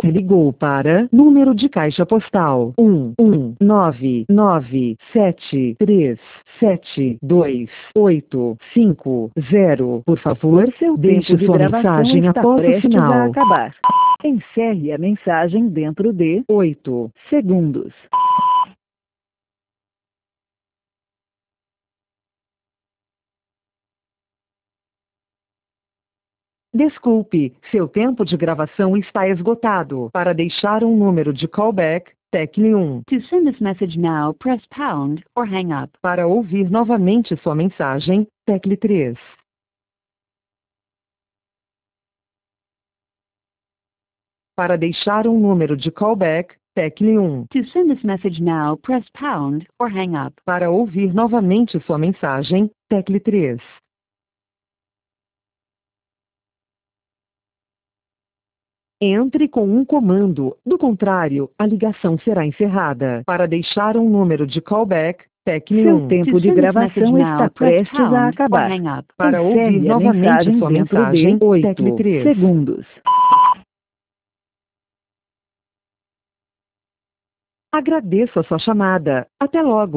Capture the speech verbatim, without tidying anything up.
Você ligou para número de caixa postal um um nove nove sete três sete dois oito cinco zero. Por favor, Seu deixe tempo de sua gravação mensagem está após o prestes a sinal. acabar. Encerre a mensagem dentro de oito segundos. Desculpe, seu tempo de gravação está esgotado. Para deixar um número de callback, tecle um. To send this message now, press pound or hang up. Para ouvir novamente sua mensagem, tecle três. Para deixar um número de callback, tecle um. To send this message now, press pound or hang up. Para ouvir novamente sua mensagem, tecle três. Entre com um comando, do contrário, a ligação será encerrada. Para deixar um número de callback, tecle Seu um. tempo To de send this message gravação now, está press prestes a pound or acabar. hang up. Para ouvir Encerre a novamente mensagem sua dentro mensagem, de tecle oito três. segundos. Agradeço a sua chamada. Até logo.